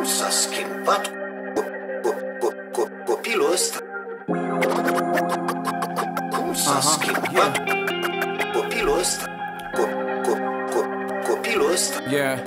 s-a schimbat copilul ăsta? Cum s-a schimbat copilul ăsta? Copilul ăsta?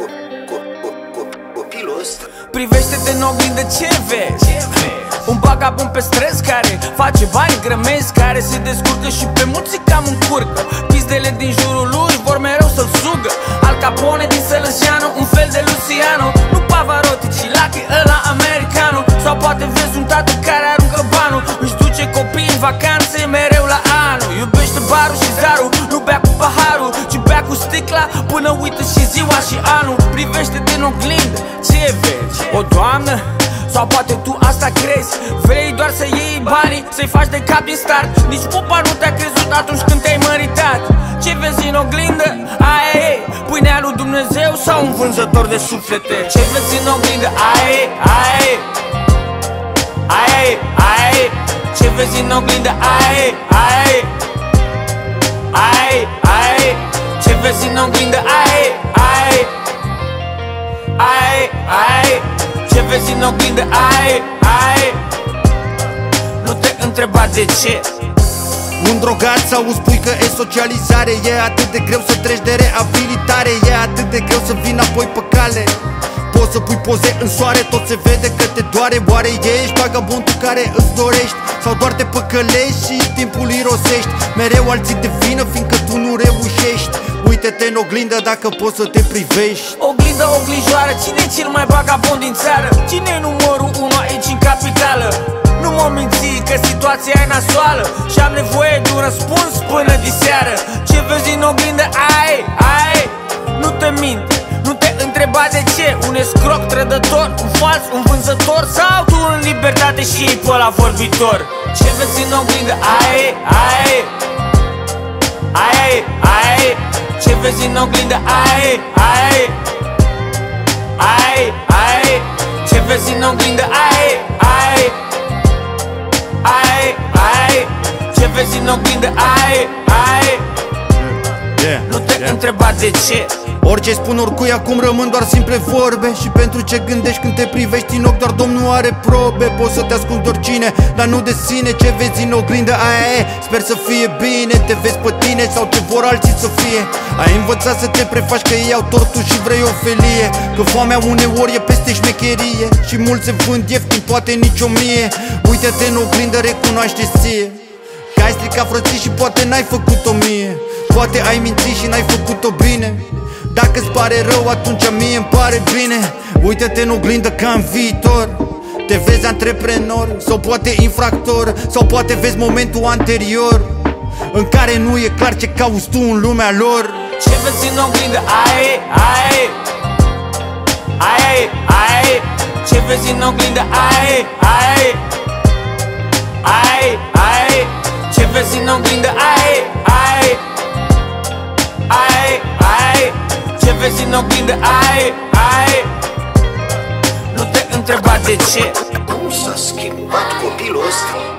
Copilul ăsta? Privește-te în oglindă, ce vezi? Un vagabond pe străzi care face bani grămezi, care se descurcă și pe mulți cam încurcă. Pizdele din jurul lui vor mereu să-l sugă. Al Capone din Sălășeanu, un fel de Luciano. Nu Pavarotti, ci Lucky ăla americanu. Sau poate vezi un tată care aruncă banul, își duce copiii în vacanțe mereu la anul. Iubește barul și zarul, nu bea cu paharul, ci bea cu sticla până uită și ziua și anul. Privește-te în oglindă, ce vezi? O doamnă? Sau poate tu asta crezi? Vrei doar să iei banii, să-i faci de cap din start. Nici pupa nu te-a crezut atunci când te-ai măritat. Ce vezi în oglindă? Aia e pâinea lui Dumnezeu sau un vânzător de suflete? Ce vezi în oglindă? Aia e, aia e, aia e, aia e. Ce vezi în oglindă? Aia e, aia e, aia e, aia e. Ce vezi în oglindă? Aia e, aia e, aia e, aia e. Ce vezi în oglindă? Aia e, aia e. Nu te întreba de ce. Un drogat sau îți spui că e socializare. E atât de greu să treci de reabilitare. E atât de greu să vii înapoi pe cale. Poți să pui poze în soare, tot se vede că te doare. Oare ești vagabondul care îți dorești? Sau doar te păcălești și timpul irosești? Mereu alții de vină fiindcă tu nu reușești. Uite-te în oglindă dacă poți să te privești. Oglindă, oglijoară, cine e cel mai vagabond din țară? Cine e numărul 1 aici în capitală? Nu mă minți că situația e nasoală și am nevoie de un răspuns până diseară. Ce vezi în oglindă? Aia, aia, nu te mint, nu te întreba de ce. Un escroc trădător, un fals, un vânzător, sau tu în libertate și ei pe ăla vorbitor? Ce vezi în oglindă? Aia, aia, aia, aia. Ce vezi în oglindă? Aia, aia, aia, aia. Ce vezi în oglindă? Aia, aia, aia, aia. Ce vezi în oglindă? Aia, aia. Nu te întreba de ce. Orice spun oricui acum rămân doar simple vorbe. Și pentru ce gândești când te privești în ochi? Doar Domnul are probe. Poți să te ascunzi oricine, dar nu de sine. Ce vezi în oglindă? Aia e, sper să fie bine. Te vezi pe tine sau ce vor alții să fie. Ai învățat să te prefaci că ei au tortul și vrei o felie. Că foamea uneori e peste șmecherie și mulți se vând ieftin, poate nici 1000. Uite-te în oglindă, recunoaște-ți ție că ai stricat frății și poate n-ai făcut-o mie. Poate ai mințit și n-ai făcut-o bine. Dacă-ți pare rău, atunci mie îmi pare bine. Uită-te în oglindă ca în viitor. Te vezi antreprenor sau poate infractor, sau poate vezi momentul anterior în care nu e clar ce cauți tu în lumea lor. Ce vezi în oglindă? Aia, aia, aia, aia. Ce vezi în oglindă? Aia, aia, aia, aia. Ce vezi în oglindă? Aia, aia, aia, aia. Ce vezi în oglindă? Aia, aia. Nu te întreba de ce. Cum s-a schimbat copilul ăsta?